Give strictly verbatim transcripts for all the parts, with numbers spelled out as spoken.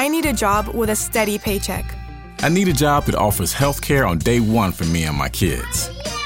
I need a job with a steady paycheck. I need a job that offers health care on day one for me and my kids.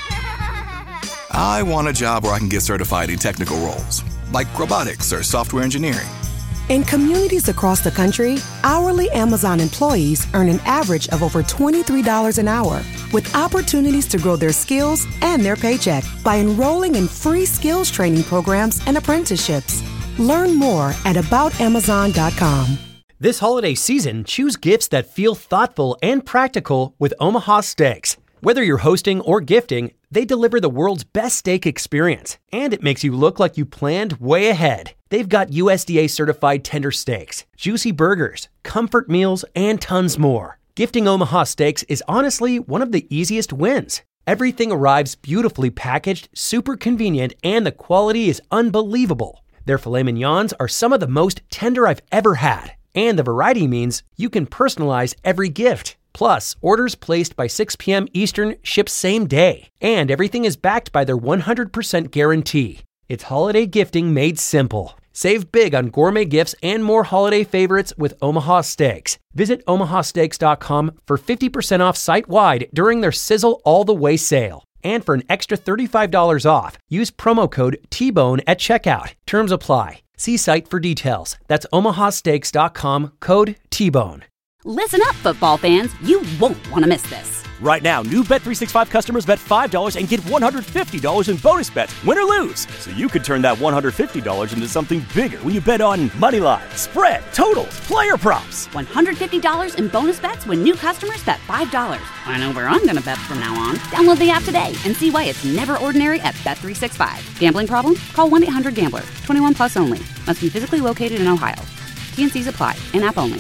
I want a job where I can get certified in technical roles, like robotics or software engineering. In communities across the country, hourly Amazon employees earn an average of over twenty-three dollars an hour, with opportunities to grow their skills and their paycheck by enrolling in free skills training programs and apprenticeships. Learn more at about amazon dot com. This holiday season, choose gifts that feel thoughtful and practical with Omaha Steaks. Whether you're hosting or gifting, they deliver the world's best steak experience, and it makes you look like you planned way ahead. They've got U S D A-certified tender steaks, juicy burgers, comfort meals, and tons more. Gifting Omaha Steaks is honestly one of the easiest wins. Everything arrives beautifully packaged, super convenient, and the quality is unbelievable. Their filet mignons are some of the most tender I've ever had, and the variety means you can personalize every gift. Plus, orders placed by six p.m. Eastern ship same day, and everything is backed by their one hundred percent guarantee. It's holiday gifting made simple. Save big on gourmet gifts and more holiday favorites with Omaha Steaks. Visit omaha steaks dot com for fifty percent off site-wide during their Sizzle All the Way sale. And for an extra thirty-five dollars off, use promo code T bone at checkout. Terms apply. See site for details. That's omaha steaks dot com, code T bone. Listen up, football fans. You won't want to miss this. Right now, new Bet three sixty-five customers bet five dollars and get one hundred fifty dollars in bonus bets, win or lose. So you could turn that one hundred fifty dollars into something bigger when you bet on money line, spread, totals, player props. one hundred fifty dollars in bonus bets when new customers bet five dollars. I know where I'm going to bet from now on. Download the app today and see why it's never ordinary at Bet three sixty-five. Gambling problem? Call one eight hundred gambler. twenty-one plus only. Must be physically located in Ohio. T and C's apply. In-app only.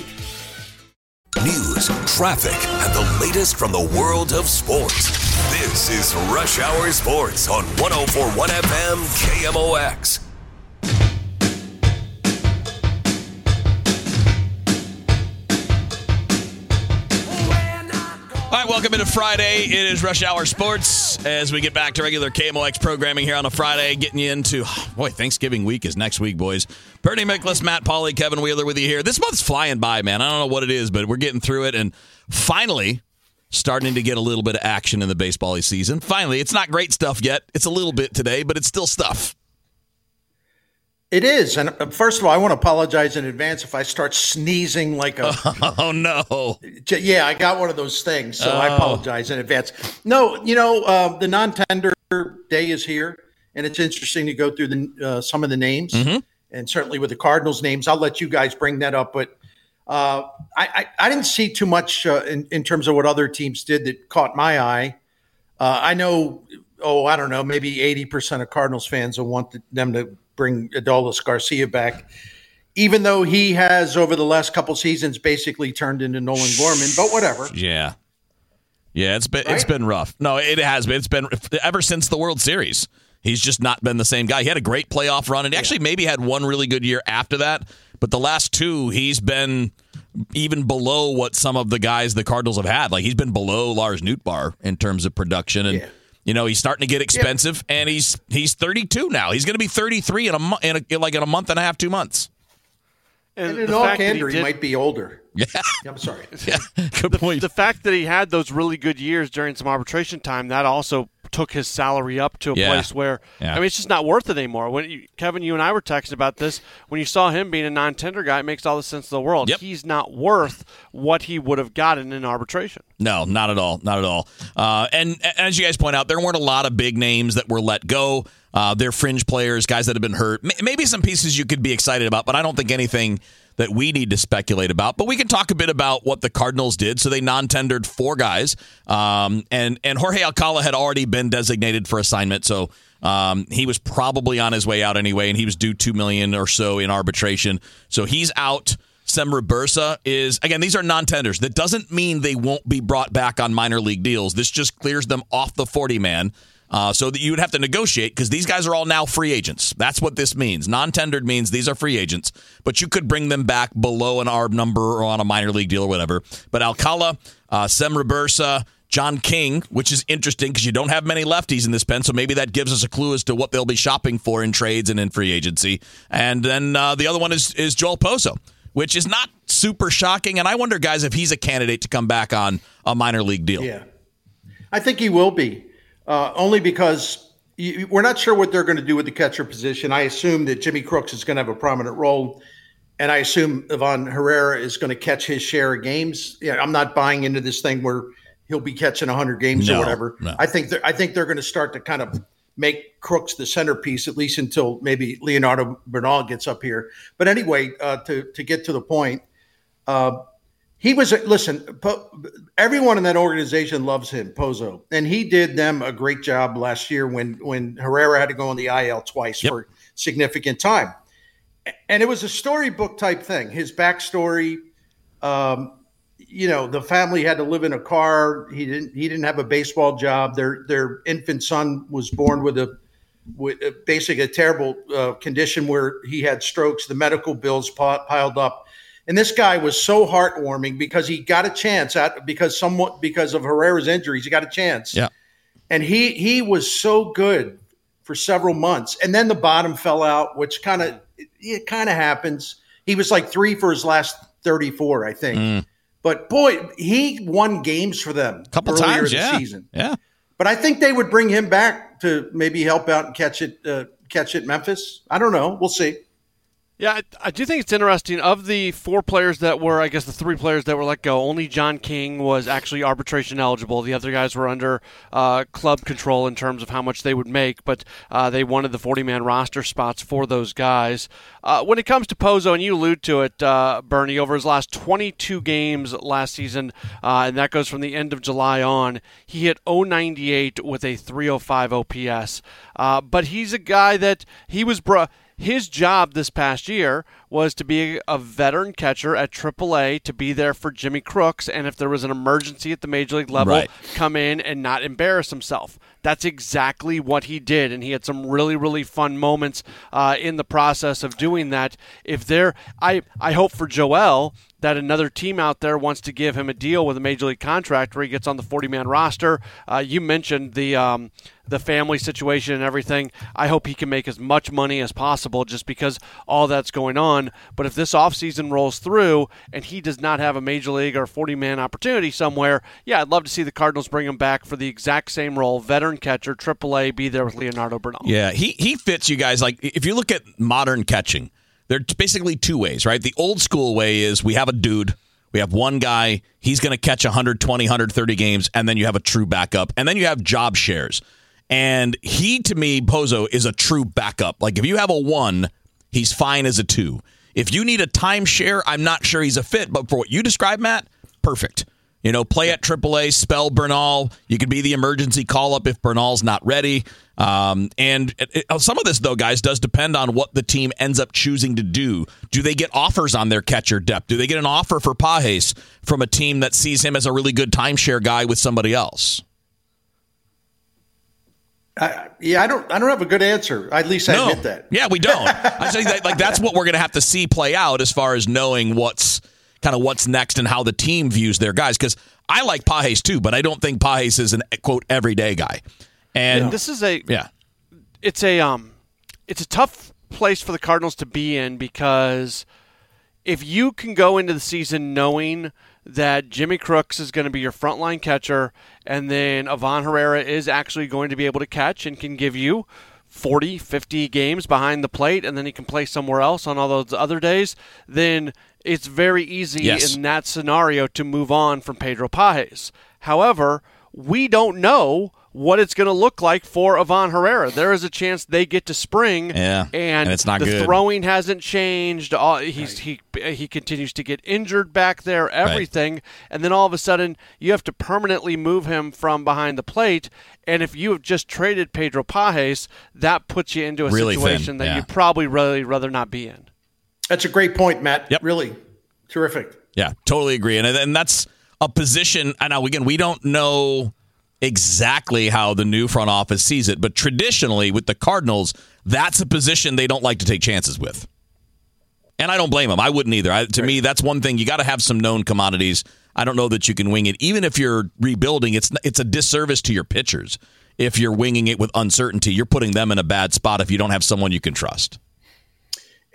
News, traffic, and the latest from the world of sports. This is Rush Hour Sports on one oh four point one F M K M O X. All right, welcome into Friday. It is Rush Hour Sports as we get back to regular K M O X programming here on a Friday, getting you into, boy, Thanksgiving week is next week, boys. Bernie Miklasz, Matt Pauley, Kevin Wheeler with you here. This month's flying by, man. I don't know what it is, but we're getting through it and finally starting to get a little bit of action in the baseball season. Finally, it's not great stuff yet. It's a little bit today, but it's still stuff. It is. And first of all, I want to apologize in advance if I start sneezing like a... Oh, no. Yeah, I got one of those things, so oh. I apologize in advance. No, you know, uh, the non-tender day is here, and it's interesting to go through the uh, some of the names, mm-hmm. and certainly with the Cardinals names. I'll let you guys bring that up, but uh, I, I, I didn't see too much uh, in, in terms of what other teams did that caught my eye. Uh, I know, oh, I don't know, maybe eighty percent of Cardinals fans will want them to bring Adolis Garcia back, even though he has over the last couple seasons basically turned into Nolan Gorman, but whatever. Yeah. Yeah, it's been right? it's been rough. No, it has been. It's been ever since the World Series. He's just not been the same guy. He had a great playoff run and he actually maybe had one really good year after that, but the last two he's been even below what some of the guys the Cardinals have had. Like he's been below Lars Nootbaar in terms of production and yeah. You know, he's starting to get expensive, yeah. and he's he's thirty-two now. He's going to be thirty-three in a, mo- in a like in a month and a half, two months. And, and in all candor, he, did, he might be older. Yeah, I'm sorry. Yeah, good the, point. The fact that he had those really good years during some arbitration time, that also took his salary up to a yeah. place where yeah. I mean, it's just not worth it anymore. When you, Kevin, you and I were texting about this, when you saw him being a non-tender guy, it makes all the sense in the world. Yep. He's not worth what he would have gotten in arbitration. No, not at all, not at all. Uh, and, and as you guys point out, there weren't a lot of big names that were let go. Uh, they're fringe players, guys that have been hurt. M- maybe some pieces you could be excited about, but I don't think anything that we need to speculate about. But we can talk a bit about what the Cardinals did. So they non-tendered four guys, um, and and Jorge Alcala had already been designated for assignment, so um, he was probably on his way out anyway, and he was due two million dollars or so in arbitration. So he's out. Semra Bursa is, again, these are non-tenders. That doesn't mean they won't be brought back on minor league deals. This just clears them off the forty-man. Uh, so that you would have to negotiate because these guys are all now free agents. That's what this means. Non-tendered means these are free agents, but you could bring them back below an A R B number or on a minor league deal or whatever. But Alcala, uh, Semra Bursa, John King, which is interesting because you don't have many lefties in this pen, so maybe that gives us a clue as to what they'll be shopping for in trades and in free agency. And then uh, the other one is is Joel Pozo, which is not super shocking. And I wonder, guys, if he's a candidate to come back on a minor league deal. Yeah, I think he will be, uh, only because you, we're not sure what they're going to do with the catcher position. I assume that Jimmy Crooks is going to have a prominent role, and I assume Ivan Herrera is going to catch his share of games. Yeah, I'm not buying into this thing where he'll be catching one hundred games no, or whatever. No. I think I think they're going to start to kind of make Crooks the centerpiece, at least until maybe Leonardo Bernal gets up here. But anyway, uh, to to get to the point, uh, he was listen. Po- everyone in that organization loves him, Pozo, and he did them a great job last year when when Herrera had to go on the I L twice yep. for significant time, and it was a storybook type thing. His backstory. Um, You know, the family had to live in a car. He didn't. He didn't have a baseball job. Their their infant son was born with a, with a, basically a terrible uh, condition where he had strokes. The medical bills piled up, and this guy was so heartwarming because he got a chance at because somewhat because of Herrera's injuries. He got a chance. Yeah, and he he was so good for several months, and then the bottom fell out, which kind of it kind of happens. He was like three for his last thirty-four, I think. Mm. But, boy, he won games for them a couple earlier times, in the yeah. season. Yeah. But I think they would bring him back to maybe help out and catch it uh, catch it Memphis. I don't know. We'll see. Yeah, I, I do think it's interesting. Of the four players that were, I guess the three players that were let go, only John King was actually arbitration eligible. The other guys were under uh, club control in terms of how much they would make, but uh, they wanted the forty-man roster spots for those guys. Uh, when it comes to Pozo, and you allude to it, uh, Bernie, over his last twenty-two games last season, uh, and that goes from the end of July on, he hit oh ninety-eight with a three oh five O P S. Uh, but he's a guy that he was bro- – his job this past year was to be a veteran catcher at triple A, to be there for Jimmy Crooks, and if there was an emergency at the major league level, right. come in and not embarrass himself. That's exactly what he did, and he had some really, really fun moments uh, in the process of doing that. If there, I, I hope for Joel that another team out there wants to give him a deal with a major league contract where he gets on the forty-man roster. Uh, you mentioned the um, the family situation and everything. I hope he can make as much money as possible just because all that's going on. But if this offseason rolls through and he does not have a major league or forty-man opportunity somewhere, yeah, I'd love to see the Cardinals bring him back for the exact same role, veteran catcher, triple A, be there with Leonardo Bernal. Yeah, he, he fits you guys. Like, if you look at modern catching, there are basically two ways, right? The old school way is we have a dude, we have one guy, he's going to catch one hundred twenty, one hundred thirty games, and then you have a true backup, and then you have job shares. And he, to me, Pozo, is a true backup. Like, if you have a one, he's fine as a two. If you need a timeshare, I'm not sure he's a fit, but for what you described, Matt, perfect. You know, play at triple A, spell Bernal. You could be the emergency call-up if Bernal's not ready. Um, and it, it, some of this, though, guys, does depend on what the team ends up choosing to do. Do they get offers on their catcher depth? Do they get an offer for Pages from a team that sees him as a really good timeshare guy with somebody else? Uh, yeah, I don't. I don't have a good answer. At least I no. admit that. Yeah, we don't. I say that, like that's what we're going to have to see play out as far as knowing what's kind of what's next and how the team views their guys. Because I like Pages too, but I don't think Pages is an quote everyday guy. And yeah. this is a yeah, it's a um, it's a tough place for the Cardinals to be in because if you can go into the season knowing that Jimmy Crooks is going to be your frontline catcher, and then Ivan Herrera is actually going to be able to catch and can give you forty, fifty games behind the plate, and then he can play somewhere else on all those other days, then it's very easy yes. in that scenario to move on from Pedro Pages. However, we don't know what it's going to look like for Ivan Herrera. There is a chance they get to spring, yeah, and, and it's not the good. throwing hasn't changed. All, he's, right. he he continues to get injured back there, everything, right. and then all of a sudden you have to permanently move him from behind the plate. And if you have just traded Pedro Pages, that puts you into a really situation thin. that yeah. you'd probably really rather not be in. That's a great point, Matt. Yep. Really terrific. Yeah, totally agree. And, and that's a position, I know, again, we don't know exactly how the new front office sees it, but traditionally with the Cardinals, that's a position they don't like to take chances with. And I don't blame them. I wouldn't either. I, to right. me, that's one thing. You got to have some known commodities. I don't know that you can wing it. Even if you're rebuilding, it's it's a disservice to your pitchers. If you're winging it with uncertainty, you're putting them in a bad spot if you don't have someone you can trust.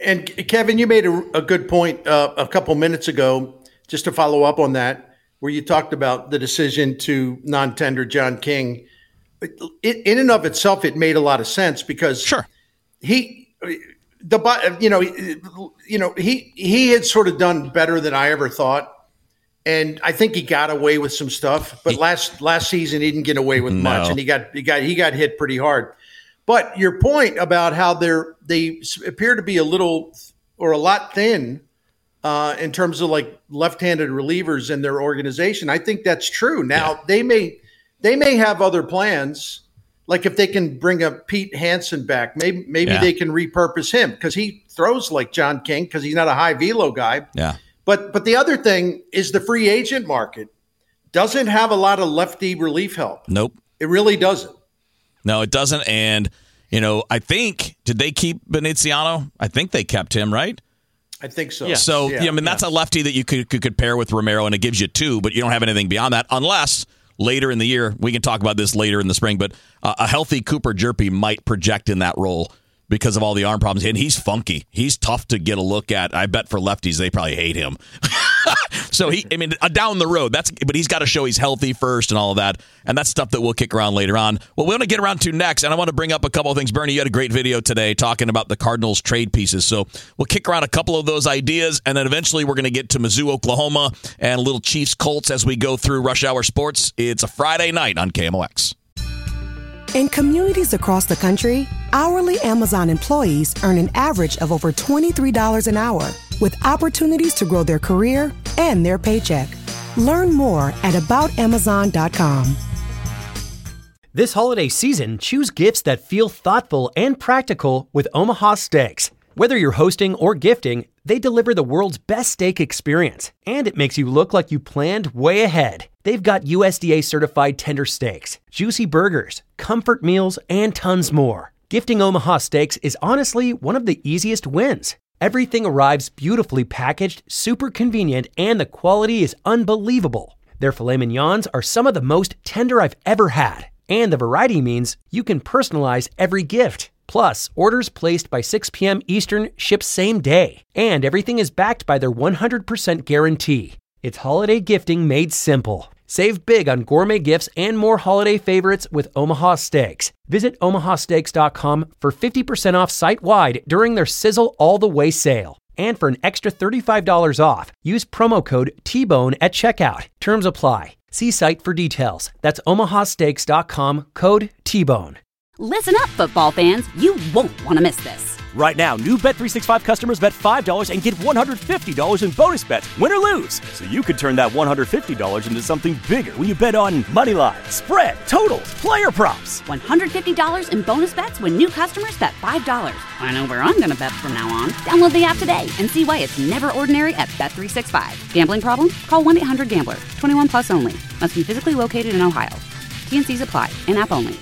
And Kevin, you made a, a good point uh, a couple minutes ago, just to follow up on that, where you talked about the decision to non-tender John King. It, in and of itself, it made a lot of sense because sure he, the you know, you know he he had sort of done better than I ever thought, and I think he got away with some stuff. But last last season, he didn't get away with No. much, and he got he got he got hit pretty hard. But your point about how they're they appear to be a little or a lot thin uh, in terms of like left-handed relievers in their organization, I think that's true. Now yeah. they may they may have other plans, like if they can bring a Pete Hansen back, maybe maybe yeah. they can repurpose him because he throws like John King because he's not a high velo guy. Yeah. But but the other thing is the free agent market doesn't have a lot of lefty relief help. Nope, it really doesn't. No, it doesn't. And, you know, I think, did they keep Veneziano? I think they kept him, right? I think so. Yeah. So, yeah, yeah, I mean, that's yeah. a lefty that you could, could, could pair with Romero, and it gives you two, but you don't have anything beyond that, unless later in the year, we can talk about this later in the spring, but uh, a healthy Cooper Jerpy might project in that role because of all the arm problems. And he's funky. He's tough to get a look at. I bet for lefties, they probably hate him. So he, I mean, uh, down the road, that's, but he's got to show he's healthy first and all of that. And that's stuff that we'll kick around later on. Well, we want to get around to next, and I want to bring up a couple of things. Bernie, you had a great video today talking about the Cardinals trade pieces. So we'll kick around a couple of those ideas, and then eventually we're going to get to Mizzou, Oklahoma, and a little Chiefs Colts as we go through Rush Hour Sports. It's a Friday night on K M O X. In communities across the country, hourly Amazon employees earn an average of over twenty-three dollars an hour, with opportunities to grow their career and their paycheck. Learn more at about amazon dot com. This holiday season, choose gifts that feel thoughtful and practical with Omaha Steaks. Whether you're hosting or gifting, they deliver the world's best steak experience, and it makes you look like you planned way ahead. They've got U S D A-certified tender steaks, juicy burgers, comfort meals, and tons more. Gifting Omaha Steaks is honestly one of the easiest wins. Everything arrives beautifully packaged, super convenient, and the quality is unbelievable. Their filet mignons are some of the most tender I've ever had, and the variety means you can personalize every gift. Plus, orders placed by six p.m. Eastern ship same day, and everything is backed by their one hundred percent guarantee. It's holiday gifting made simple. Save big on gourmet gifts and more holiday favorites with Omaha Steaks. Visit omaha steaks dot com for fifty percent off site-wide during their Sizzle All the Way sale. And for an extra thirty-five dollars off, use promo code T Bone at checkout. Terms apply. See site for details. That's omaha steaks dot com, code T Bone. Listen up, football fans. You won't want to miss this. Right now, new Bet three sixty-five customers bet five dollars and get one hundred fifty dollars in bonus bets, win or lose. So you could turn that one hundred fifty dollars into something bigger when you bet on money line, spread, totals, player props. one hundred fifty dollars in bonus bets when new customers bet five dollars. I know where I'm going to bet from now on. Download the app today and see why it's never ordinary at Bet three sixty-five. Gambling problem? Call one eight hundred gambler. twenty-one plus only. Must be physically located in Ohio. T and C's apply. In-app only.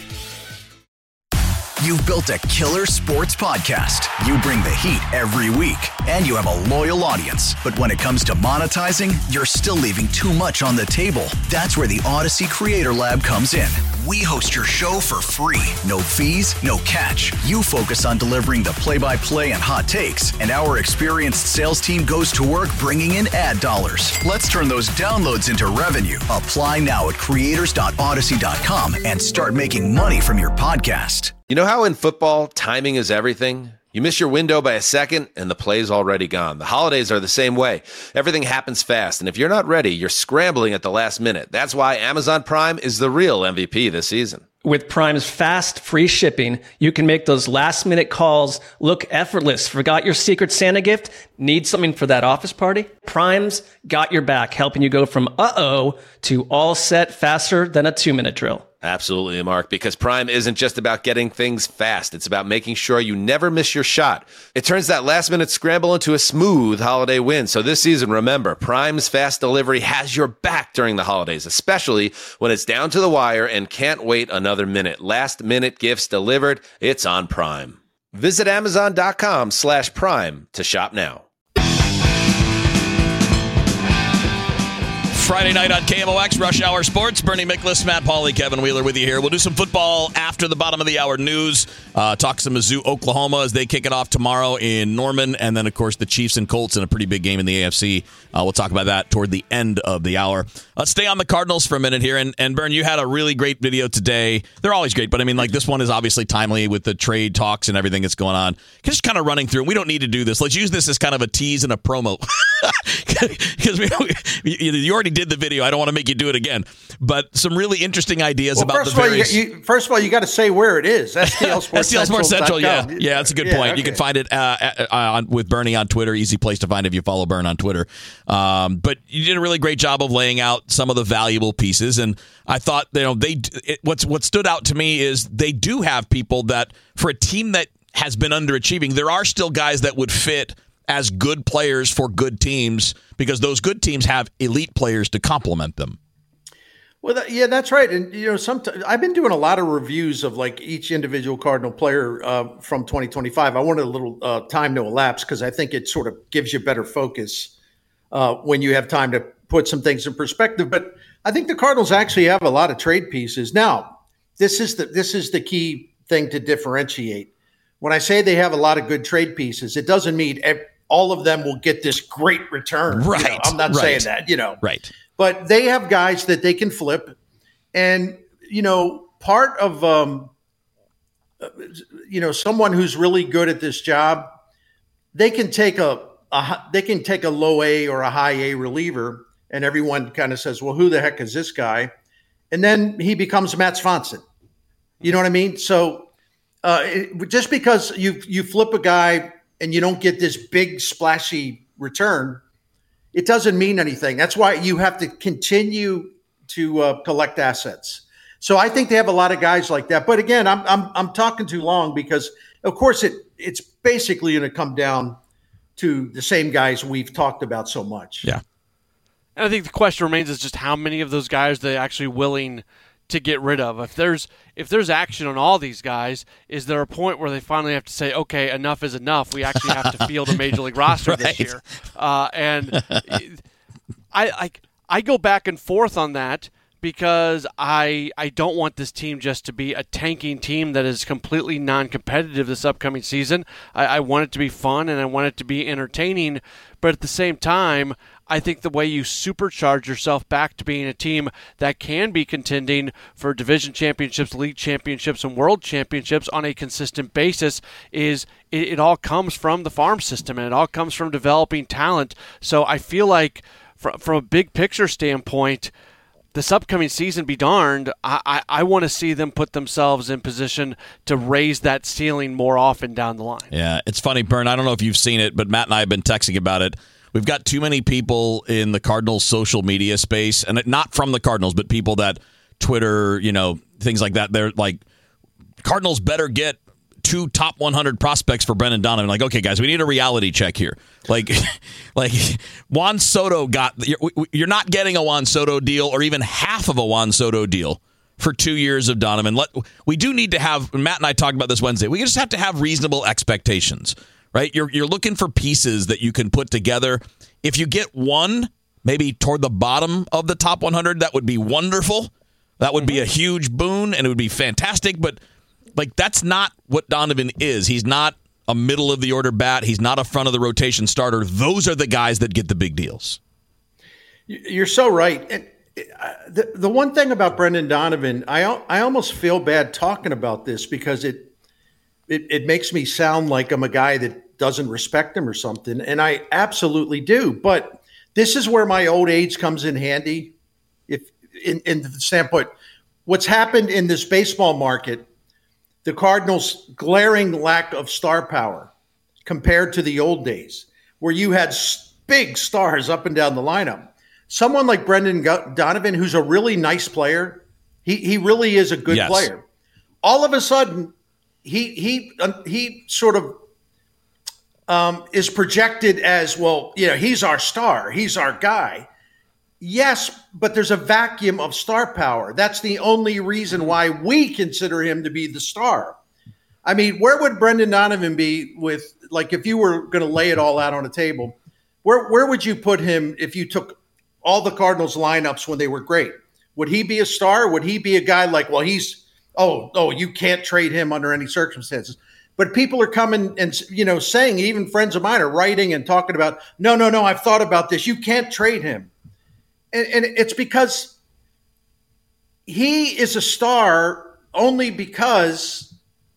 You've built a killer sports podcast. You bring the heat every week, and you have a loyal audience. But when it comes to monetizing, you're still leaving too much on the table. That's where the Odyssey Creator Lab comes in. We host your show for free. No fees, no catch. You focus on delivering the play-by-play and hot takes, and our experienced sales team goes to work bringing in ad dollars. Let's turn those downloads into revenue. Apply now at creators dot odyssey dot com and start making money from your podcast. You know how in football, timing is everything? You miss your window by a second, and the play's already gone. The holidays are the same way. Everything happens fast, and if you're not ready, you're scrambling at the last minute. That's why Amazon Prime is the real M V P this season. With Prime's fast, free shipping, you can make those last-minute calls look effortless. Forgot your Secret Santa gift? Need something for that office party? Prime's got your back, helping you go from uh-oh to all set faster than a two-minute drill. Absolutely, Mark, because Prime isn't just about getting things fast. It's about making sure you never miss your shot. It turns that last-minute scramble into a smooth holiday win. So this season, remember, Prime's fast delivery has your back during the holidays, especially when it's down to the wire and can't wait another minute. Last-minute gifts delivered. It's on Prime. Visit amazon dot com slash prime to shop now. Friday night on K M O X, Rush Hour Sports. Bernie Miklasz, Matt Pauley, Kevin Wheeler with you here. We'll do some football after the bottom of the hour news. Uh, talk some Mizzou, Oklahoma as they kick it off tomorrow in Norman. And then, of course, the Chiefs and Colts in a pretty big game in the A F C. Uh, we'll talk about that toward the end of the hour. Let's stay on the Cardinals for a minute here. And, and Bern, you had a really great video today. They're always great, but I mean, like this one is obviously timely with the trade talks and everything that's going on. Just kind of running through. We don't need to do this. Let's use this as kind of a tease and a promo. Because we, we, you already did the video. I don't want to make you do it again. But some really interesting ideas well, about first the of all, various... you, you, first of all, you got to say where it is. S T L Sports Central. S T L Sports Central, yeah. Yeah, that's a good yeah, point. okay. You can find it uh, uh, on, with Bernie on Twitter. Easy place to find if you follow Bern on Twitter. Um, but you did a really great job of laying out some of the valuable pieces. And I thought, you know, they it, what's what stood out to me is they do have people that, for a team that has been underachieving, there are still guys that would fit as good players for good teams because those good teams have elite players to complement them. Well, that, yeah, that's right. And, you know, sometimes I've been doing a lot of reviews of like each individual Cardinal player uh, from twenty twenty-five. I wanted a little uh, time to elapse because I think it sort of gives you better focus uh, when you have time to put some things in perspective. But I think the Cardinals actually have a lot of trade pieces. Now, this is the this is the key thing to differentiate. When I say they have a lot of good trade pieces, it doesn't mean every, all of them will get this great return. Right. You know, I'm not right. saying that, you know. Right. But they have guys that they can flip. And, you know, part of, um, you know, someone who's really good at this job, they can take a, a they can take a low A or a high A reliever, and everyone kind of says, well, who the heck is this guy? And then he becomes Matt Swanson. You know what I mean? So uh, it, just because you you flip a guy and you don't get this big splashy return, it doesn't mean anything. That's why you have to continue to uh, collect assets. So I think they have a lot of guys like that. But again, I'm I'm I'm talking too long because, of course, it it's basically going to come down to the same guys we've talked about so much. Yeah. And I think the question remains is just how many of those guys they're actually willing to get rid of. If there's if there's action on all these guys, is there a point where they finally have to say, okay, enough is enough. We actually have to field a major league roster right. this year. Uh, and I, I I go back and forth on that because I I don't want this team just to be a tanking team that is completely non-competitive this upcoming season. I, I want it to be fun and I want it to be entertaining, but at the same time, I think the way you supercharge yourself back to being a team that can be contending for division championships, league championships, and world championships on a consistent basis is it, it all comes from the farm system and it all comes from developing talent. So I feel like from, from a big picture standpoint, this upcoming season, be darned, I, I, I want to see them put themselves in position to raise that ceiling more often down the line. Yeah, it's funny, Bern. I don't know if you've seen it, but Matt and I have been texting about it. We've got too many people in the Cardinals social media space, and not from the Cardinals, but people that Twitter, you know, things like that. They're like, Cardinals better get two top one hundred prospects for Brendan Donovan. Like, okay, guys, we need a reality check here. Like, like Juan Soto got, you're, you're not getting a Juan Soto deal or even half of a Juan Soto deal for two years of Donovan. Let, we do need to have, Matt and I talked about this Wednesday, we just have to have reasonable expectations. Right, you're you're looking for pieces that you can put together. If you get one, maybe toward the bottom of the top one hundred, that would be wonderful. That would be a huge boon, and it would be fantastic. But like, that's not what Donovan is. He's not a middle of the order bat. He's not a front of the rotation starter. Those are the guys that get the big deals. You're so right. And the the one thing about Brendan Donovan, I I almost feel bad talking about this because it. It, it makes me sound like I'm a guy that doesn't respect him or something, and I absolutely do. But this is where my old age comes in handy. If in, in the standpoint, what's happened in this baseball market, the Cardinals' glaring lack of star power compared to the old days, where you had big stars up and down the lineup. Someone like Brendan Donovan, who's a really nice player, he he really is a good yes. player. All of a sudden, He he uh, he sort of um, is projected as, well, you know, he's our star, he's our guy. Yes, but there's a vacuum of star power. That's the only reason why we consider him to be the star. I mean, where would Brendan Donovan be with, like, if you were going to lay it all out on a table? Where where would you put him if you took all the Cardinals lineups when they were great. Would he be a star? Would he be a guy like, well, he's, oh, oh, you can't trade him under any circumstances. But people are coming and, you know, saying, even friends of mine are writing and talking about, no, no, no, I've thought about this. You can't trade him. And, and it's because he is a star only because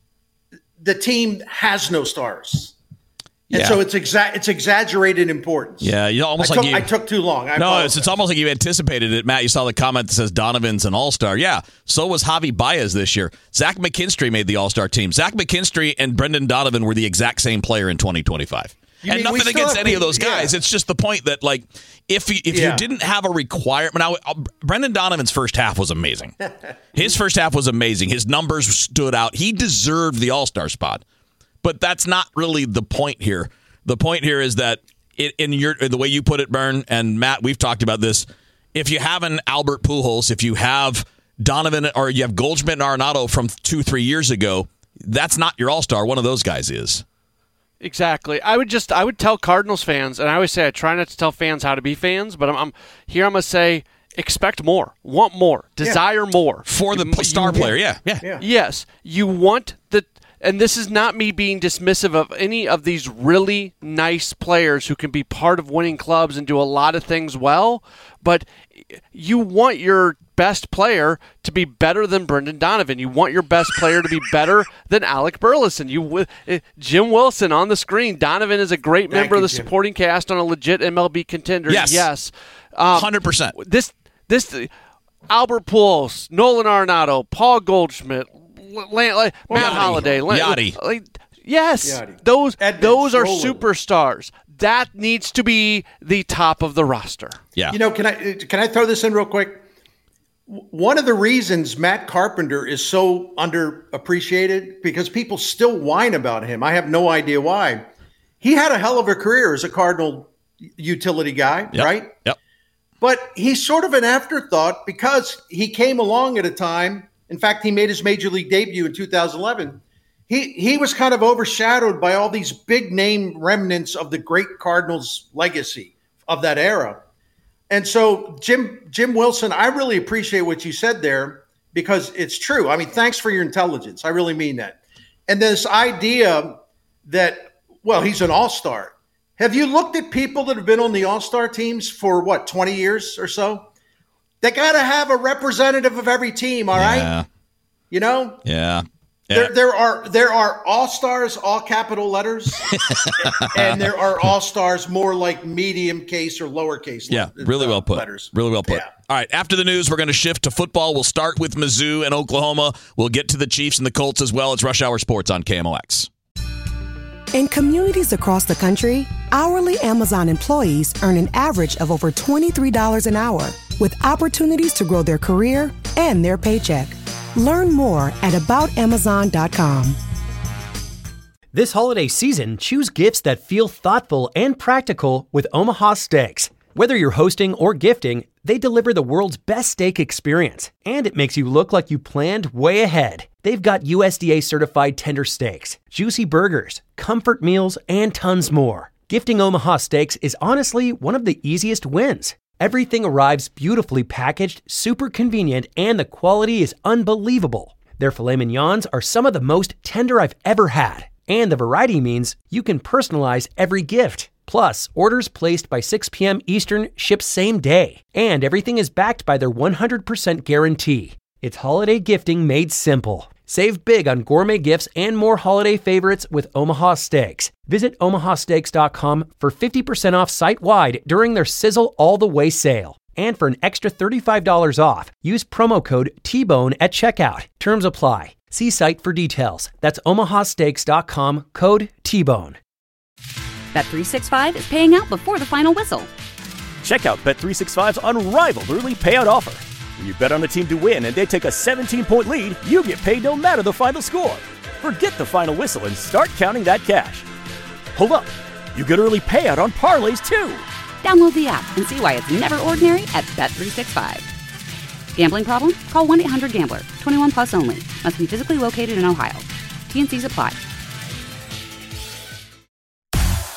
the team has no stars. And Yeah. so it's exa- it's exaggerated importance. Yeah, you almost I like took, you. I took too long. I no, apologize. it's, it's almost like you anticipated it, Matt. You saw the comment that says Donovan's an all-star. Yeah, so was Javi Baez this year. Zach McKinstry made the all-star team. Zach McKinstry and Brendan Donovan were the exact same player in twenty twenty-five. You and mean we nothing still against have- any of those yeah. guys. It's just the point that, like, if you, if Yeah. you didn't have a requirement. Now, uh, Brendan Donovan's first half was amazing. His first half was amazing. His numbers stood out. He deserved the all-star spot. But that's not really the point here. The point here is that it, in your the way you put it, Bern, and Matt, we've talked about this. If you have an Albert Pujols, if you have Donovan, or you have Goldschmidt and Arenado from two, three years ago, that's not your all-star. One of those guys is. Exactly. I would just I would tell Cardinals fans, and I always say I try not to tell fans how to be fans, but I'm, I'm here. I'm gonna say expect more, want more, desire more For the You- star you- player, yeah, yeah. Yeah. Yes, you want the. And this is not me being dismissive of any of these really nice players who can be part of winning clubs and do a lot of things well, but you want your best player to be better than Brendan Donovan. You want your best player to be better than Alec Burleson. You, wi- eh, Jim Wilson on the screen. Donovan is a great Thank member you, of the Jim. supporting cast on a legit M L B contender. Yes. Yes. Um, one hundred percent. This, this, Albert Pujols, Nolan Arenado, Paul Goldschmidt, Lan- like, Matt Yachty. Holliday, Lan- Yachty. like, yes, Yachty. those Edmonds, those are Roller. superstars. That needs to be the top of the roster. Yeah. You know, can I can I throw this in real quick? W- One of the reasons Matt Carpenter is so underappreciated, because people still whine about him. I have no idea why. He had a hell of a career as a Cardinal utility guy, Yep. right? Yep. But he's sort of an afterthought because he came along at a time. In fact, he made his major league debut in two thousand eleven. He he was kind of overshadowed by all these big name remnants of the great Cardinals legacy of that era. And so Jim Jim Wilson, I really appreciate what you said there, because it's true. I mean, thanks for your intelligence. I really mean that. And this idea that, well, he's an all-star. Have you looked at people that have been on the all-star teams for, what, twenty years or so? They got to have a representative of every team, all right? Yeah. You know? Yeah. Yeah. There, there are there are all-stars, all capital letters, and there are all-stars more like medium case or lowercase Yeah, le- really uh, well put. letters. Really well put. Yeah. All right, after the news, we're going to shift to football. We'll start with Mizzou and Oklahoma. We'll get to the Chiefs and the Colts as well. It's Rush Hour Sports on K M O X. In communities across the country, hourly Amazon employees earn an average of over twenty-three dollars an hour, with opportunities to grow their career and their paycheck. Learn more at about amazon dot com. This holiday season, choose gifts that feel thoughtful and practical with Omaha Steaks. Whether you're hosting or gifting, they deliver the world's best steak experience, and it makes you look like you planned way ahead. They've got U S D A certified tender steaks, juicy burgers, comfort meals, and tons more. Gifting Omaha Steaks is honestly one of the easiest wins. Everything arrives beautifully packaged, super convenient, and the quality is unbelievable. Their filet mignons are some of the most tender I've ever had, and the variety means you can personalize every gift. Plus, orders placed by six p.m. Eastern ship same day, and everything is backed by their one hundred percent guarantee. It's holiday gifting made simple. Save big on gourmet gifts and more holiday favorites with Omaha Steaks. Visit omaha steaks dot com for fifty percent off site-wide during their Sizzle All the Way sale. And for an extra thirty-five dollars off, use promo code T Bone at checkout. Terms apply. See site for details. That's omaha steaks dot com, code T Bone. Bet three sixty-five is paying out before the final whistle. Check out Bet three sixty-five's unrivaled early payout offer. When you bet on a team to win and they take a seventeen-point lead, you get paid no matter the final score. Forget the final whistle and start counting that cash. Hold up. You get early payout on parlays, too. Download the app and see why it's never ordinary at Bet three sixty-five. Gambling problem? Call one eight hundred gambler. twenty-one plus only. Must be physically located in Ohio. T and Cs apply.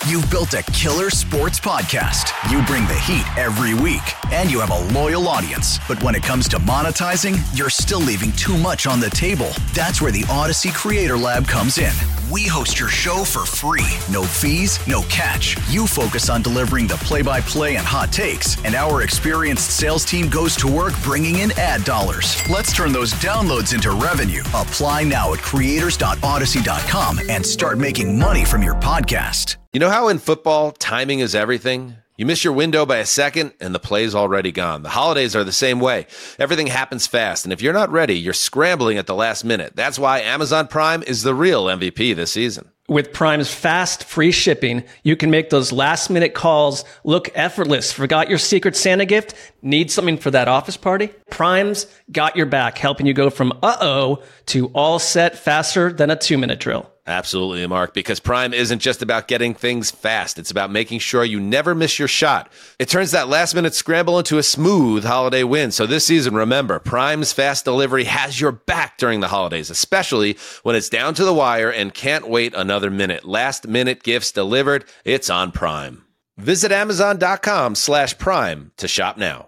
You've built a killer sports podcast. You bring the heat every week, and you have a loyal audience. But when it comes to monetizing, you're still leaving too much on the table. That's where the Odyssey Creator Lab comes in. We host your show for free. No fees, no catch. You focus on delivering the play-by-play and hot takes, and our experienced sales team goes to work bringing in ad dollars. Let's turn those downloads into revenue. Apply now at creators dot odyssey dot com and start making money from your podcast. You know how in football, timing is everything? You miss your window by a second, and the play's already gone. The holidays are the same way. Everything happens fast, and if you're not ready, you're scrambling at the last minute. That's why Amazon Prime is the real M V P this season. With Prime's fast, free shipping, you can make those last-minute calls look effortless. Forgot your Secret Santa gift? Need something for that office party? Prime's got your back, helping you go from uh-oh to all set faster than a two-minute drill. Absolutely, Mark, because Prime isn't just about getting things fast. It's about making sure you never miss your shot. It turns that last-minute scramble into a smooth holiday win. So this season, remember, Prime's fast delivery has your back during the holidays, especially when it's down to the wire and can't wait another minute. Last-minute gifts delivered. It's on Prime. Visit amazon.com slash prime to shop now.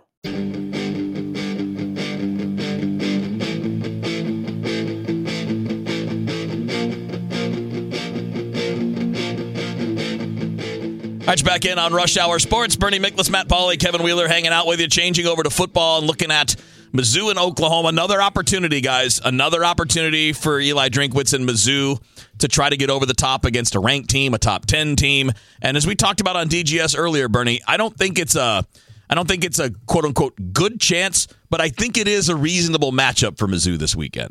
All right, back in on Rush Hour Sports. Bernie Miklasz, Matt Pauley, Kevin Wheeler hanging out with you, changing over to football and looking at Mizzou and Oklahoma. Another opportunity, guys. Another opportunity for Eli Drinkwitz and Mizzou to try to get over the top against a ranked team, a top ten team. And as we talked about on D G S earlier, Bernie, I don't think it's a, I don't think it's a quote unquote good chance, but I think it is a reasonable matchup for Mizzou this weekend.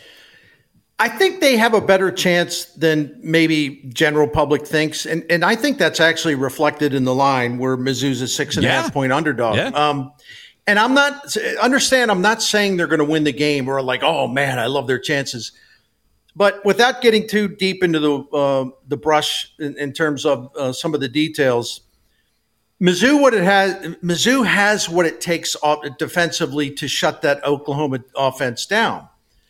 I think they have a better chance than maybe general public thinks. And and I think that's actually reflected in the line where Mizzou's a six and Yeah. a half point underdog. Yeah. Um, and I'm not, understand, I'm not saying they're going to win the game or like, oh man, I love their chances. But without getting too deep into the, uh, the brush in, in terms of uh, some of the details, Mizzou, what it has, Mizzou has what it takes off defensively to shut that Oklahoma offense down.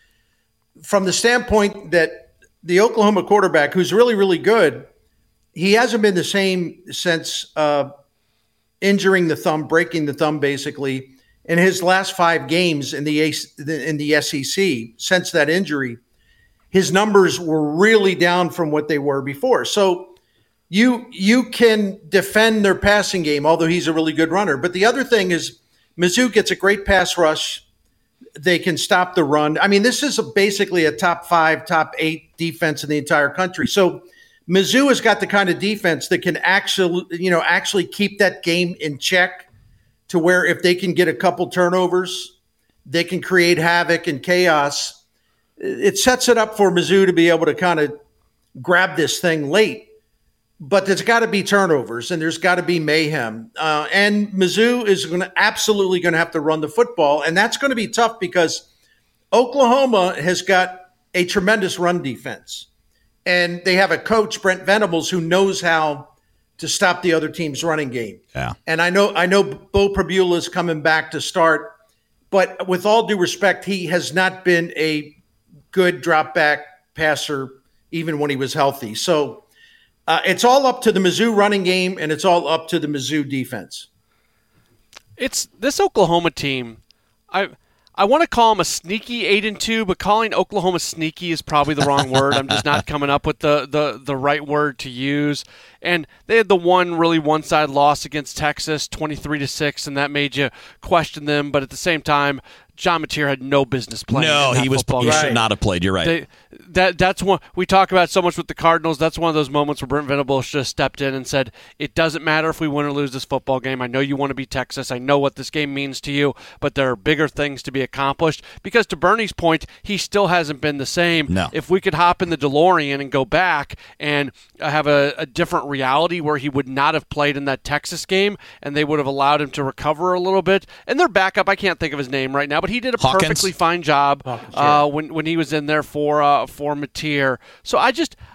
From the standpoint that the Oklahoma quarterback, who's really, really good, he hasn't been the same since uh, injuring the thumb, breaking the thumb, basically, in his last five games in the in the S E C since that injury. His numbers were really down from what they were before. So you you can defend their passing game, although he's a really good runner. But the other thing is Mizzou gets a great pass rush. They can stop the run. I mean, this is a, basically a top five, top eight defense in the entire country. So Mizzou has got the kind of defense that can actually, you know, actually keep that game in check to where if they can get a couple turnovers, they can create havoc and chaos. It sets it up for Mizzou to be able to kind of grab this thing late. But there's got to be turnovers and there's got to be mayhem. Uh, and Mizzou is going to absolutely going to have to run the football. And that's going to be tough because Oklahoma has got a tremendous run defense. And they have a coach, Brent Venables, who knows how to stop the other team's running game. Yeah. And I know I know Bo Prabula is coming back to start. But with all due respect, he has not been a good drop back passer even when he was healthy. So Uh, it's all up to the Mizzou running game, and it's all up to the Mizzou defense. It's this Oklahoma team. I I want to call them a sneaky eight and two, but calling Oklahoma sneaky is probably the wrong word. I'm just not coming up with the, the, the right word to use. And they had the one really one-side loss against Texas, twenty-three to six, and that made you question them. But at the same time, John Mateer had no business playing. No, in that he was. football He game. should not have played. You're right. They, that that's one we talk about so much with the Cardinals. That's one of those moments where Brent Venables should have stepped in and said, "It doesn't matter if we win or lose this football game. I know you want to be Texas. I know what this game means to you, but there are bigger things to be accomplished." Because to Bernie's point, he still hasn't been the same. No. If we could hop in the DeLorean and go back and have a, a different reality where he would not have played in that Texas game, and they would have allowed him to recover a little bit. And their backup, I can't think of his name right now, but he did a Hawkins. perfectly fine job Hawkins, uh, yeah. when when he was in there for uh, for Mateer. So I just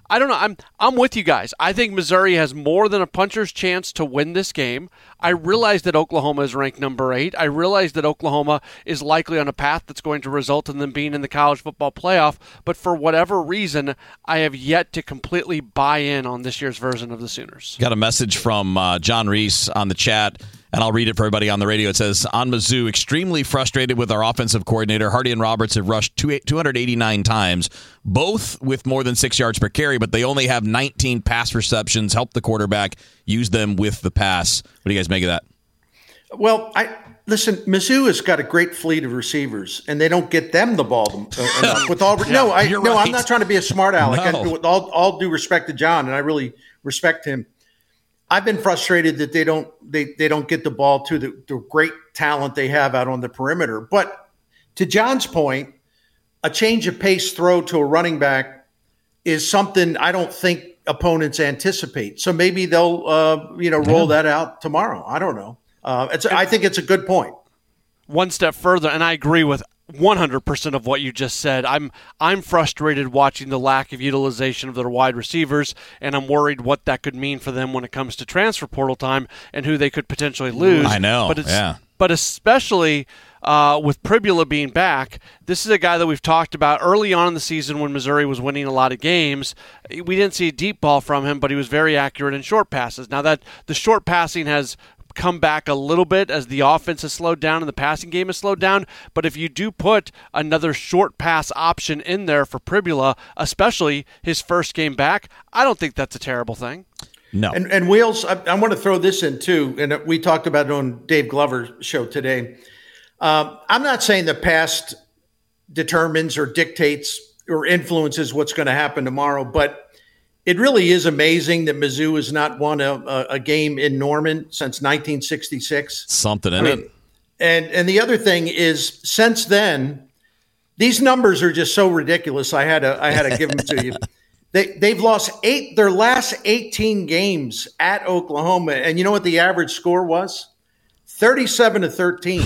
I don't know. I'm I'm with you guys. I think Missouri has more than a puncher's chance to win this game. I realize that Oklahoma is ranked number eight. I realize that Oklahoma is likely on a path that's going to result in them being in the college football playoff. But for whatever reason, I have yet to completely buy in on this year's version of the Sooners. Got a message from uh, John Reese on the chat, and I'll read it for everybody on the radio. It says, on Mizzou, extremely frustrated with our offensive coordinator. Hardy and Roberts have rushed two hundred eighty-nine times, both with more than six yards per carry, but they only have nineteen pass receptions. Help the quarterback use them with the pass. What do you guys make of that? Well, I listen, Mizzou has got a great fleet of receivers, and they don't get them the ball enough. With all, yeah, no, I, no right. I'm not trying to be a smart aleck. No. I, with all, all due respect to John, and I really respect him, I've been frustrated that they don't they they don't get the ball to the, the great talent they have out on the perimeter. But to John's point, a change of pace throw to a running back is something I don't think opponents anticipate. So maybe they'll uh, you know roll yeah. that out tomorrow. I don't know. Uh, it's I think it's a good point. One step further, and I agree with one hundred percent of what you just said. I'm I'm frustrated watching the lack of utilization of their wide receivers, and I'm worried what that could mean for them when it comes to transfer portal time and who they could potentially lose. I know, but it's, yeah. But especially uh, with Pribula being back, this is a guy that we've talked about early on in the season when Missouri was winning a lot of games. We didn't see a deep ball from him, but he was very accurate in short passes. Now that the short passing has come back a little bit as the offense has slowed down and the passing game has slowed down. But if you do put another short pass option in there for Pribula, especially his first game back, I don't think that's a terrible thing. No. And, and Wheels, I, I want to throw this in too, and we talked about it on Dave Glover's show today. Um, I'm not saying the past determines or dictates or influences what's going to happen tomorrow, but it really is amazing that Mizzou has not won a, a, a game in Norman since nineteen sixty-six. Something in I mean, it. And and the other thing is, since then, these numbers are just so ridiculous. I had to I had to give them to you. They they've lost eight their last eighteen games at Oklahoma, and you know what the average score was? thirty-seven to thirteen.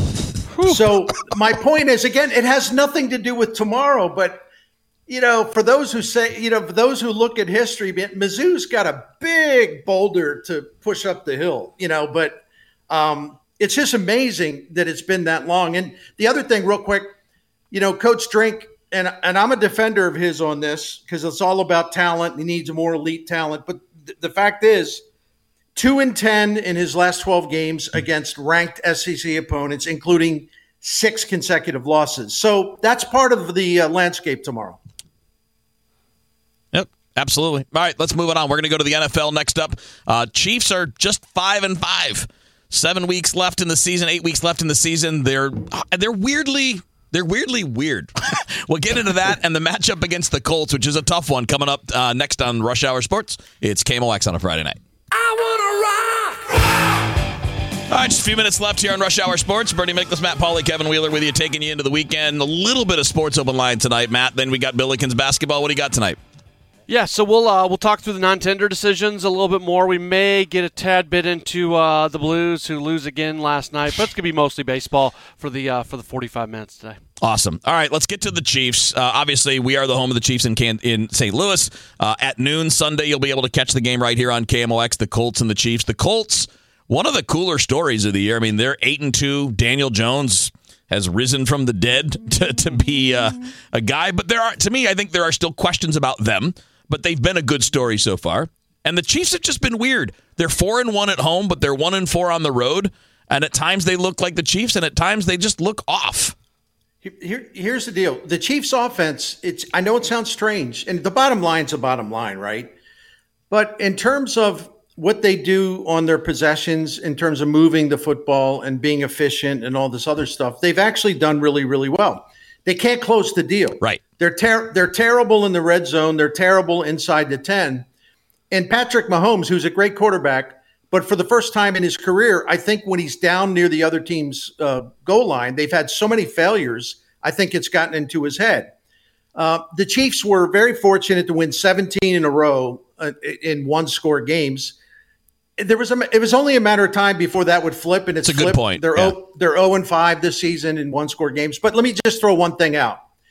So my point is, again, it has nothing to do with tomorrow, but. You know, for those who say, you know, for those who look at history, Mizzou's got a big boulder to push up the hill, you know, but um, it's just amazing that it's been that long. And the other thing, real quick, you know, Coach Drink, and, and I'm a defender of his on this because it's all about talent. He needs more elite talent. But th- the fact is, two and ten in his last twelve games against ranked S E C opponents, including six consecutive losses. So that's part of the uh, landscape tomorrow. Yep, absolutely. All right, let's move it on. We're going to go to the N F L next up. Uh, Chiefs are just five and five. Seven weeks left in the season. Eight weeks left in the season. They're they're weirdly they're weirdly weird. We'll get into that and the matchup against the Colts, which is a tough one, coming up uh, next on Rush Hour Sports. It's K M O X on a Friday night. I wanna rock. All right, just a few minutes left here on Rush Hour Sports. Bernie Miklasz, Matt Pauley, Kevin Wheeler with you, taking you into the weekend. A little bit of sports open line tonight, Matt. Then we got Billikens basketball. What do you got tonight? Yeah, so we'll uh, we'll talk through the non-tender decisions a little bit more. We may get a tad bit into uh, the Blues, who lose again last night, but it's gonna be mostly baseball for the uh, for the forty-five minutes today. Awesome. All right, let's get to the Chiefs. Uh, obviously, we are the home of the Chiefs in Can- in Saint Louis. Uh, at noon Sunday, you'll be able to catch the game right here on K M O X. The Colts and the Chiefs. The Colts, one of the cooler stories of the year. I mean, they're eight and two. Daniel Jones has risen from the dead to, to be uh, a guy, but there are, to me, I think there are still questions about them. But they've been a good story so far. And the Chiefs have just been weird. They're four and one at home, but they're one and four on the road. And at times they look like the Chiefs, and at times they just look off. Here, here's the deal. The Chiefs offense, it's I know it sounds strange, and the bottom line's the bottom line, right? But in terms of what they do on their possessions, in terms of moving the football and being efficient and all this other stuff, they've actually done really, really well. They can't close the deal. Right. They're ter- they're terrible in the red zone. They're terrible inside the ten. And Patrick Mahomes, who's a great quarterback, but for the first time in his career, I think when he's down near the other team's uh, goal line, they've had so many failures, I think it's gotten into his head. Uh, the Chiefs were very fortunate to win seventeen in a row uh, in one-score games. There was a, it was only a matter of time before that would flip, and it's, it's a flipped. good point. They're yeah. o, they're zero and five this season in one-score games. But let me just throw one thing out.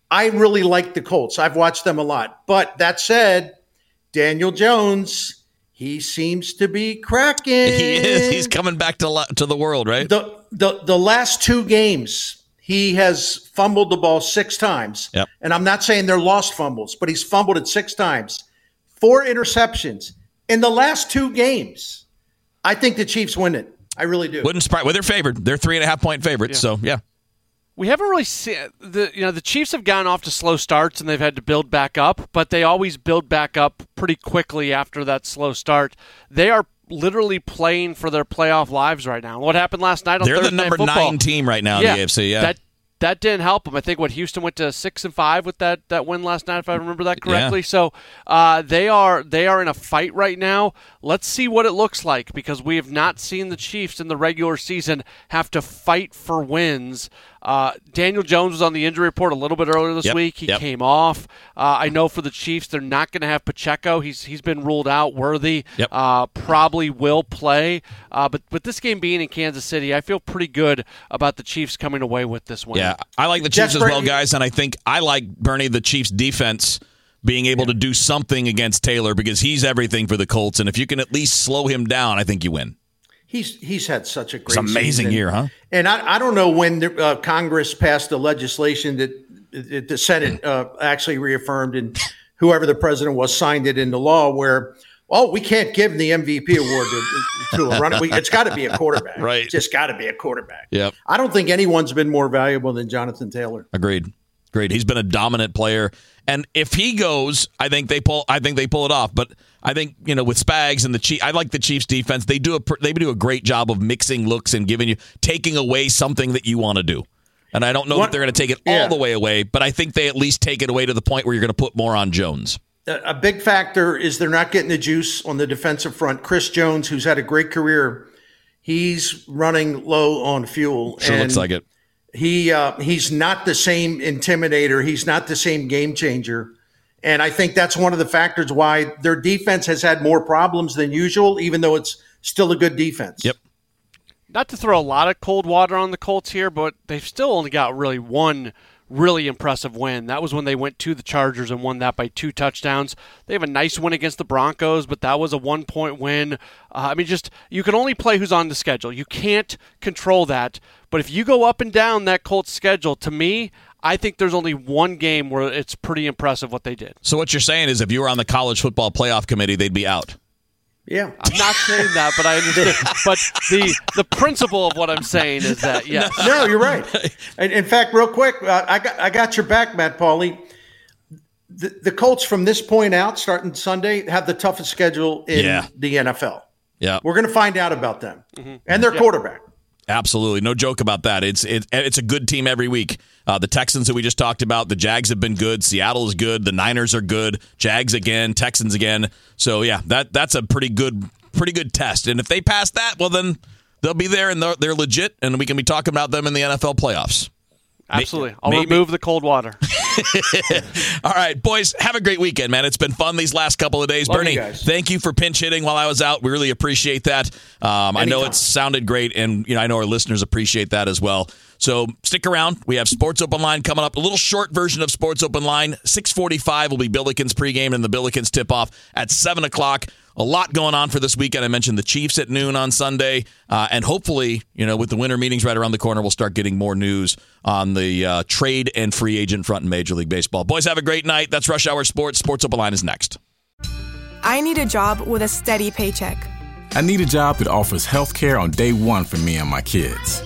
I really like the Colts. I've watched them a lot. But that said, Daniel Jones, he seems to be cracking. He is. He's coming back to to the world, right? The the the last two games, he has fumbled the ball six times. Yep. And I'm not saying they're lost fumbles, but he's fumbled it six times. Four interceptions in the last two games. I think the Chiefs win it. I really do. Wouldn't surprise. Well, they're favored. They're three and a half point favorites. Yeah. So yeah. We haven't really seen the you know the Chiefs have gone off to slow starts and they've had to build back up, but they always build back up pretty quickly after that slow start. They are literally playing for their playoff lives right now. What happened last night on They're Thursday the number Night Football? nine team right now yeah, in the A F C. Yeah, that that didn't help them. I think what Houston went to six and five with that, that win last night, if I remember that correctly. Yeah. So uh, they are they are in a fight right now. Let's see what it looks like because we have not seen the Chiefs in the regular season have to fight for wins. Uh, Daniel Jones was on the injury report a little bit earlier this Yep, week. He yep. came off. Uh, I know for the Chiefs, they're not going to have Pacheco. He's he's been ruled out. Worthy Yep. uh, probably will play. Uh, but with this game being in Kansas City, I feel pretty good about the Chiefs coming away with this win. Yeah, I like the Chiefs as well, guys, and I think I like, Bernie, the Chiefs' defense being able to do something against Taylor because he's everything for the Colts, and if you can at least slow him down, I think you win. He's he's had such a great It's an amazing season. year, huh? And I, I don't know when the, uh, Congress passed the legislation that uh, the Senate uh, actually reaffirmed and whoever the president was signed it into law where, oh, we can't give the M V P award to, to a runner. We, it's got to be a quarterback. Right. It's just got to be a quarterback. Yep. I don't think anyone's been more valuable than Jonathan Taylor. Agreed. Agreed. He's been a dominant player. And if he goes, I think they pull I think they pull it off. But I think, you know, with Spags and the Chiefs, I like the Chiefs defense. They do a they do a great job of mixing looks and giving you taking away something that you want to do. And I don't know What, that they're going to take it yeah. all the way away, but I think they at least take it away to the point where you're going to put more on Jones. A big factor is they're not getting the juice on the defensive front. Chris Jones, who's had a great career, he's running low on fuel. Sure and looks like it. He uh, he's not the same intimidator. He's not the same game changer. And I think that's one of the factors why their defense has had more problems than usual, even though it's still a good defense. Yep. Not to throw a lot of cold water on the Colts here, but they've still only got really one really impressive win. That was when they went to the Chargers and won that by two touchdowns. They have a nice win against the Broncos, but that was a one-point win. Uh, I mean, just you can only play who's on the schedule. You can't control that. But if you go up and down that Colts schedule, to me, I think there's only one game where it's pretty impressive what they did. So what you're saying is if you were on the college football playoff committee, they'd be out. Yeah. I'm not saying that, but I understand. But the the principle of what I'm saying is that, yes. No, you're right. In, in fact, real quick, uh, I got I got your back, Matt Pauly. The, the Colts from this point out, starting Sunday, have the toughest schedule in Yeah. the N F L. Yeah. We're going to find out about them Mm-hmm. and their Yeah. quarterback. Absolutely. No joke about that. It's it, it's a good team every week. Uh, the Texans that we just talked about, the Jags have been good. Seattle is good. The Niners are good. Jags again. Texans again. So, yeah, that that's a pretty good pretty good test. And if they pass that, well, then they'll be there and they're, they're legit, and we can be talking about them in the N F L playoffs. Absolutely. I'll Maybe. remove the cold water. All right, boys, have a great weekend, man. It's been fun these last couple of days. Love Bernie, you guys. thank you for pinch hitting while I was out. We really appreciate that. Um, I know Anytime. it sounded great, and you know I know our listeners appreciate that as well. So stick around. We have Sports Open Line coming up. A little short version of Sports Open Line. six forty-five will be Billikens pregame and the Billikens tip-off at seven o'clock. A lot going on for this weekend. I mentioned the Chiefs at noon on Sunday. Uh, and hopefully, you know, with the winter meetings right around the corner, we'll start getting more news on the uh, trade and free agent front in Major League Baseball. Boys, have a great night. That's Rush Hour Sports. Sports Open Line is next. I need a job with a steady paycheck. I need a job that offers health care on day one for me and my kids.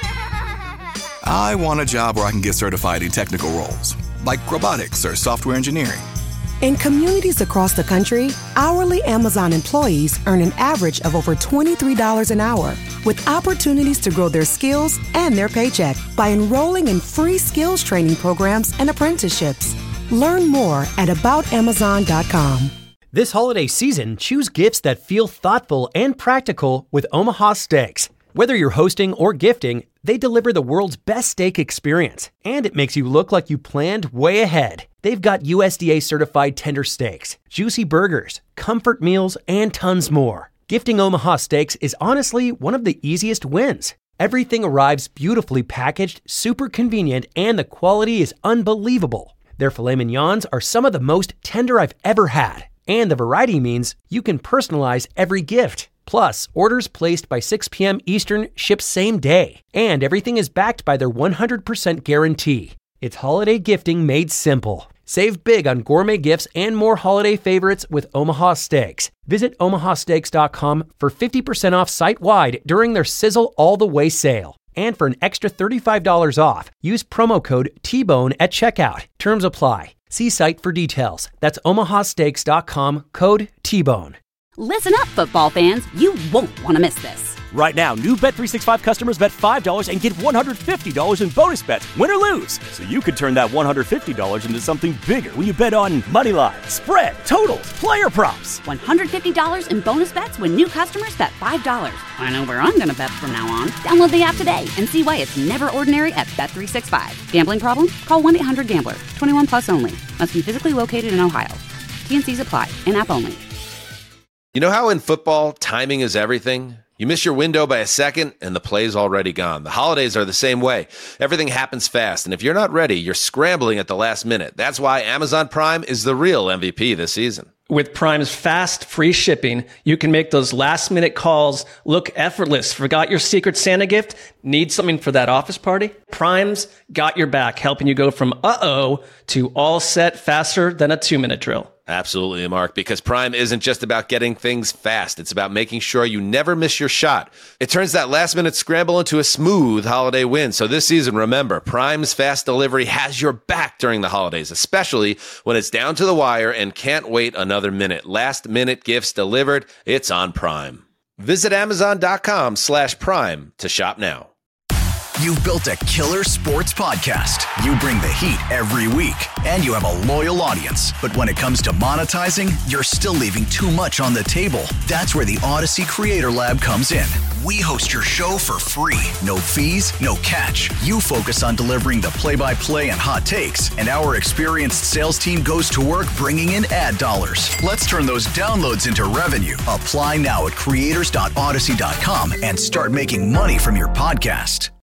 I want a job where I can get certified in technical roles, like robotics or software engineering. In communities across the country, hourly Amazon employees earn an average of over twenty-three dollars an hour, with opportunities to grow their skills and their paycheck by enrolling in free skills training programs and apprenticeships. Learn more at about amazon dot com. This holiday season, choose gifts that feel thoughtful and practical with Omaha Steaks. Whether you're hosting or gifting, they deliver the world's best steak experience, and it makes you look like you planned way ahead. They've got U S D A certified tender steaks, juicy burgers, comfort meals, and tons more. Gifting Omaha Steaks is honestly one of the easiest wins. Everything arrives beautifully packaged, super convenient, and the quality is unbelievable. Their filet mignons are some of the most tender I've ever had. And the variety means you can personalize every gift. Plus, orders placed by six p.m. Eastern ship same day. And everything is backed by their one hundred percent guarantee. It's holiday gifting made simple. Save big on gourmet gifts and more holiday favorites with Omaha Steaks. Visit omaha steaks dot com for fifty percent off site-wide during their Sizzle All the Way sale. And for an extra thirty-five dollars off, use promo code T Bone at checkout. Terms apply. See site for details. That's omaha steaks dot com, code T Bone. Listen up, football fans. You won't want to miss this. Right now, new Bet three sixty-five customers bet five dollars and get one hundred fifty dollars in bonus bets, win or lose. So you could turn that one hundred fifty dollars into something bigger when you bet on money lines, spread, totals, player props. one hundred fifty dollars in bonus bets when new customers bet five dollars. I know where I'm going to bet from now on. Download the app today and see why it's never ordinary at Bet three sixty-five. Gambling problem? Call one eight hundred gambler. twenty-one plus only. Must be physically located in Ohio. T N Cs apply. In-app only. You know how in football, timing is everything? You miss your window by a second, and the play's already gone. The holidays are the same way. Everything happens fast, and if you're not ready, you're scrambling at the last minute. That's why Amazon Prime is the real M V P this season. With Prime's fast, free shipping, you can make those last-minute calls look effortless. Forgot your Secret Santa gift? Need something for that office party? Prime's got your back, helping you go from uh-oh to all set faster than a two-minute drill. Absolutely, Mark, because Prime isn't just about getting things fast. It's about making sure you never miss your shot. It turns that last-minute scramble into a smooth holiday win. So this season, remember, Prime's fast delivery has your back during the holidays, especially when it's down to the wire and can't wait another minute. Last-minute gifts delivered, it's on Prime. Visit amazon.com slash prime to shop now. You've built a killer sports podcast. You bring the heat every week, and you have a loyal audience. But when it comes to monetizing, you're still leaving too much on the table. That's where the Odyssey Creator Lab comes in. We host your show for free. No fees, no catch. You focus on delivering the play-by-play and hot takes, and our experienced sales team goes to work bringing in ad dollars. Let's turn those downloads into revenue. Apply now at creators dot odyssey dot com and start making money from your podcast.